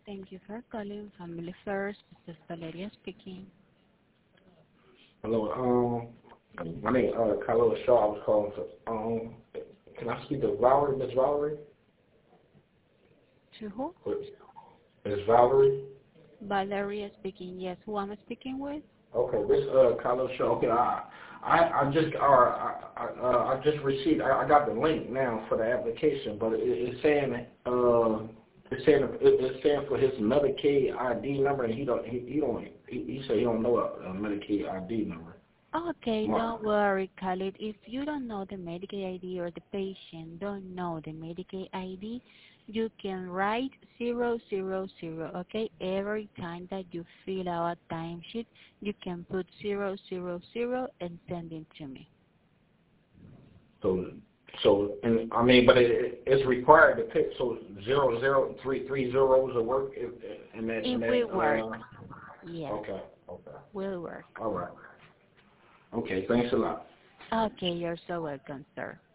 Thank you for calling Family First. This is Valeria speaking. Hello, my name is Carlos Shaw. I was calling can I speak to Valerie, Miss Valerie? To who? Miss Valerie? Valeria speaking. Yes, who am I speaking with? Okay, this Carlos Shaw. Okay, I just received. I got the link now for the application, but it's saying it's saying for his Medicaid ID number, and he said he don't know a Medicaid ID number. Okay, don't worry, Khalid. If you don't know the Medicaid ID or the patient don't know the Medicaid ID, you can write 000, okay? Every time that you fill out a timesheet, you can put 000 and send it to me. So, and I mean, but it's required to pick, so 3 zeros will work in that. It will work. Yes. Okay. Will work. All right. Okay, thanks a lot. Okay, you're so welcome, sir.